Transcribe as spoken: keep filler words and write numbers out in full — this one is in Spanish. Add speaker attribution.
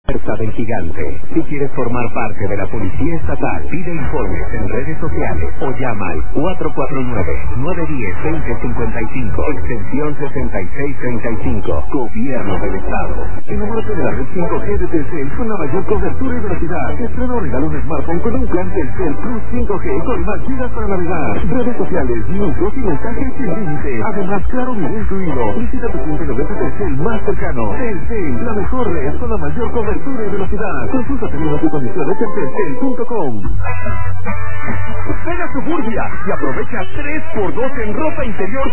Speaker 1: Fuerza del Gigante. Si quieres formar parte de la Policía Estatal, pide informes en redes sociales o llama al cuatro cuatro nueve, nueve uno cero, dos cero cinco cinco, extensión sesenta y seis treinta y cinco, Gobierno del Estado. Enamórate de la red cinco G de Telcel con la mayor cobertura y velocidad. Estrena o regala un smartphone con un plan Telcel Plus cinco G con más gigas para navegar, redes sociales, minutos y mensajes sin límite. Además, claro, video incluido. Visita tu punto de venta Telcel más cercano. Telcel, la mejor red con la mayor cobertura y velocidad. Consulta términos y condiciones en telcel punto com.
Speaker 2: Ven a Suburbia y aprovecha tres por dos en ropa interior